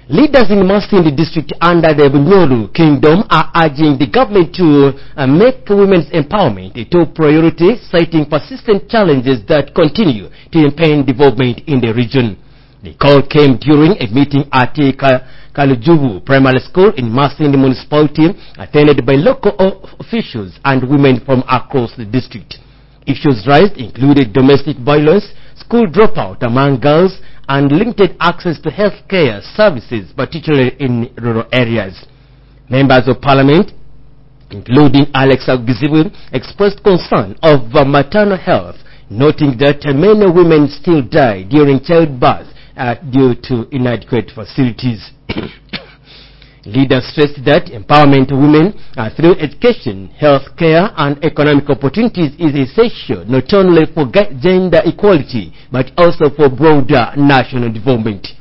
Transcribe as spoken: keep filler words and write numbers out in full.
Leaders in Masindi district under the Bunyoro Kingdom are urging the government to uh, make women's empowerment a top priority, citing persistent challenges that continue to impede development in the region. The call came during a meeting at Kalujubu Primary School in Masindi municipality, attended by local officials and women from across the district. Issues raised included domestic violence, school dropout among girls, and limited access to health care services, particularly in rural areas. Members of Parliament, including Alex Agizibu, expressed concern of uh, maternal health, noting that uh, many women still die during childbirth uh, due to inadequate facilities. Leaders stressed that empowerment of women uh, through education, health care, and economic opportunities is essential not only for gender equality but also for broader national development.